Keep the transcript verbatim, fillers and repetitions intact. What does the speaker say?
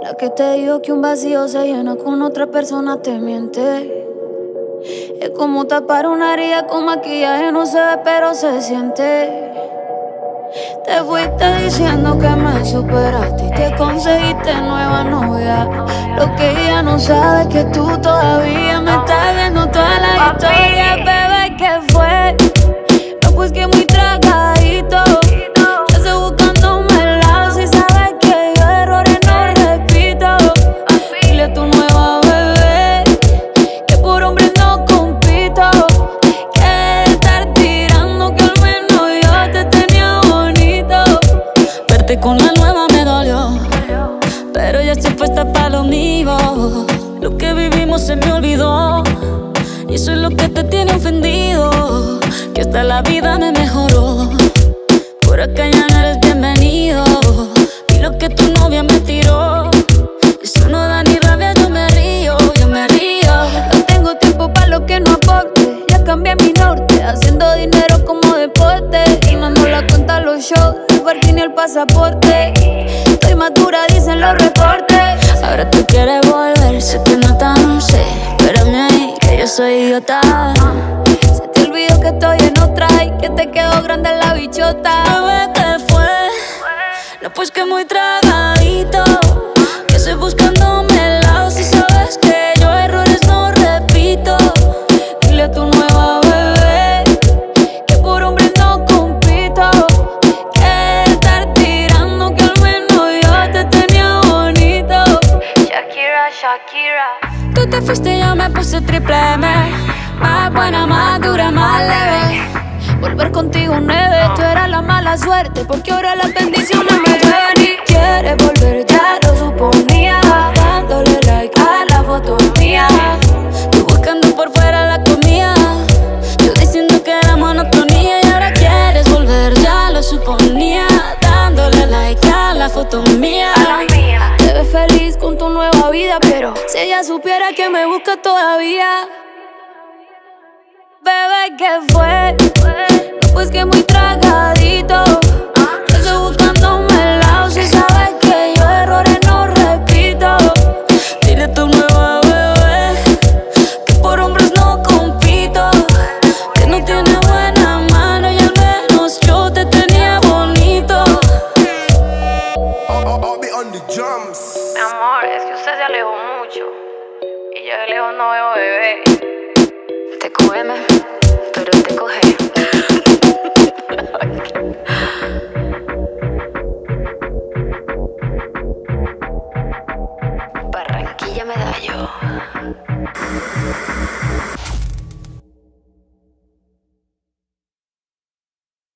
La que te dijo que un vacío se llena con otra persona te miente. Es como tapar una herida con maquillaje, no se ve pero se siente. Te fuiste diciendo que me superaste y te conseguiste nueva novia. Lo que ella no sabe es que tú todavía me estás viendo toda la historia. Bebé, ¿qué fue? No, pues que muy tragadito. Yo estoy buscándome el lado. Si sabes que yo errores no repito. Dile a tu nueva bebé que por hombre no compito. Que estar tirando que al menos yo te tenía bonito. Verte con la nueva me dolió, pero ya estoy puesta para lo mío. Lo que vivimos se me olvidó y eso es lo que te tiene ofendido. Que hasta la vida me mejoró. Por acá ya no eres bienvenido. Y lo que tu novia me tiró, eso no da ni rabia, yo me río, yo me río. No tengo tiempo para lo que no aporte. Ya cambié mi norte, haciendo dinero como deporte. Y no ando la cuenta a los shows, el parking ni el pasaporte. Estoy madura, dicen los reportes. Ahora tú quieres volver, se te nota, no sé. Espérame ahí, que yo soy idiota. Se te olvidó que estoy en otra y que te quedó grande la bichota. Bebé, ¿qué fue? No, pues que muy tragadito. Que estoy buscándome el lado. Si sabes que yo errores no repito. Dile a tu nueva bebé que por hombre no compito. Que estar tirando que al menos yo te tenía bonito. Shakira, Shakira. Tú te fuiste y yo me puse triple M. Más buena, más dura, más leve. Volver contigo nueve. Tú eras la mala suerte, porque ahora las bendiciones me llueven. Y quieres volver, ya lo suponía. Dándole like a la foto mía. Tú buscando por fuera la comida. Yo diciendo que era monotonía. Y ahora quieres volver, ya lo suponía. Dándole like a la foto mía. Te ves feliz con tu nueva vida, pero si ella supiera que me busca todavía. Bebé, ¿qué fue? No, pues que muy tragadito. Yo estoy buscándome el lado. Si sabes que yo errores no repito. Dile a tu nueva bebé que por hombres no compito. Que no tiene buena mano y al menos yo te tenía bonito. Mi amor, es que usted se alejó mucho y yo de lejos no veo bebé. Te cógeme, pero te coge. Barranquilla Medallo.